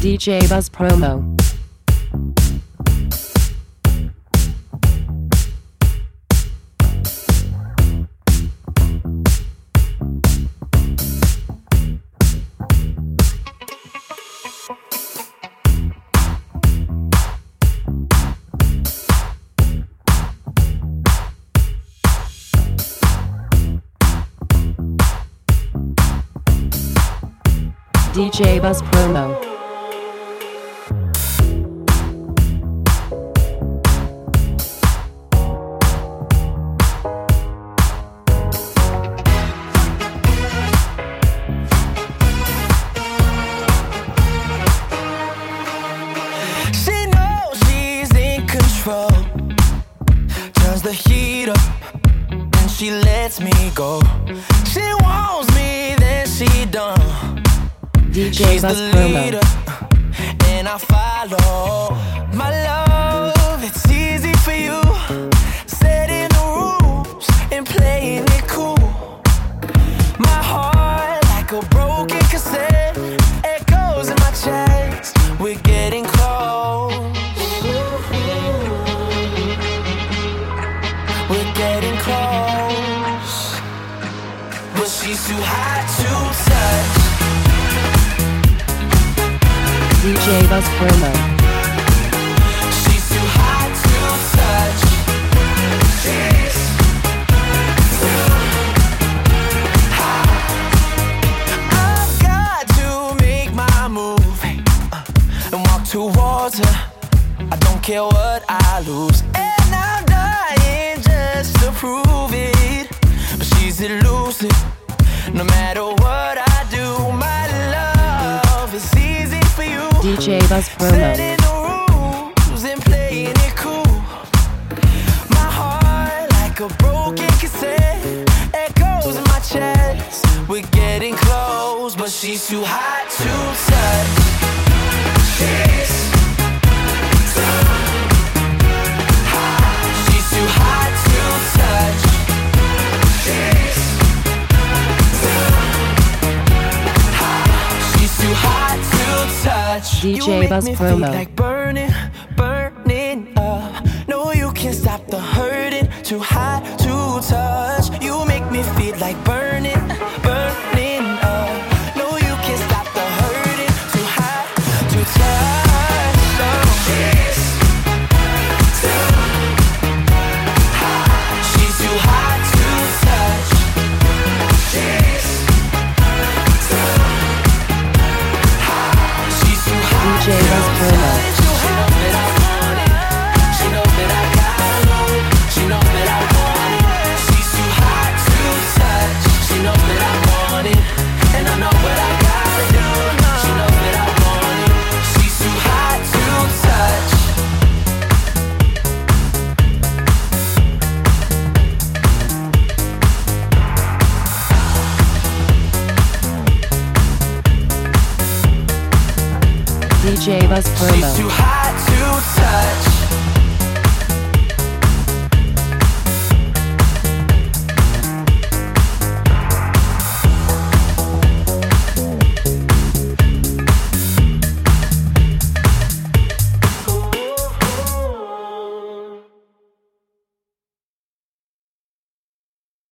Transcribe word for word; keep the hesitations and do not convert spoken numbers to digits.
D J Buzz Promo. D J Buzz Promo. She knows she's in control, turns the heat up and she lets me go. She wants me, then she done. D J She's Buzz the Promo. leader, and I follow. My love, it's easy for you, setting the rules and playing it cool. My heart, like a broken cassette, echoes in my chest. We're getting close. We're getting close, but she's too hot to touch. D J Buzz Promo. She's too hot to touch. She's too hot. I've got to make my move uh, and walk towards her. I don't care what I lose, and I'm dying just to prove it. But she's elusive, no matter what I do. My love is easy for you. D J Buzz Promo. Setting the rules and playing it cool. My heart, like a broken cassette, echoes in my chest. We're getting close, but she's too hot to touch. She's too hot. She's too hot to touch. She's too hot. She's too hot to touch. D J You make Buzz me Promo. feel like burning, burning up. No, you can't stop the hurting. Too hot to touch. You make me feel like burning, burning up. No, you can't stop the hurting. Too hot to touch. No. She's too hot. She's too hot to touch. She's too hot. She's too hot. D J Buzz Promo. She knows that I want it. She knows that I got it. She knows that I want it. She's too hot to touch. She knows that I want it, and I know what I gotta do. She knows that I want it. She's too hot to touch. D J Buzz She's Promo. too hot to touch.